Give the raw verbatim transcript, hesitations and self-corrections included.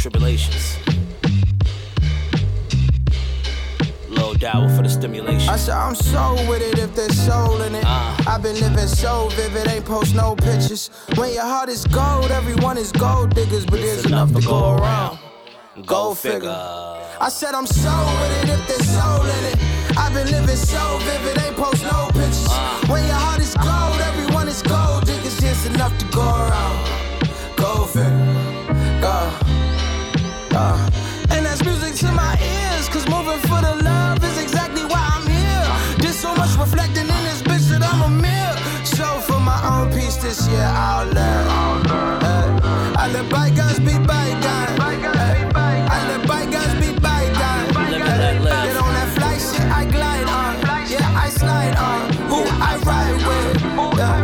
tribulations. Low dower for the stimulation. I said I'm so with it if there's soul in it. Uh. I've been living so vivid, ain't post no pictures. When your heart is gold, everyone is gold diggers, but there's enough to go around. Go figure. I said I'm so with it if there's soul in it. I've been living so vivid, ain't post no pictures. Uh. When your heart is gold, everyone is gold diggers, there's enough to go around. Go figure. Go. Go. And that's music to my ears, cause moving for the love is exactly why I'm here. There's so much reflecting in this bitch that I'm a mirror. So for my own peace this year, I'll let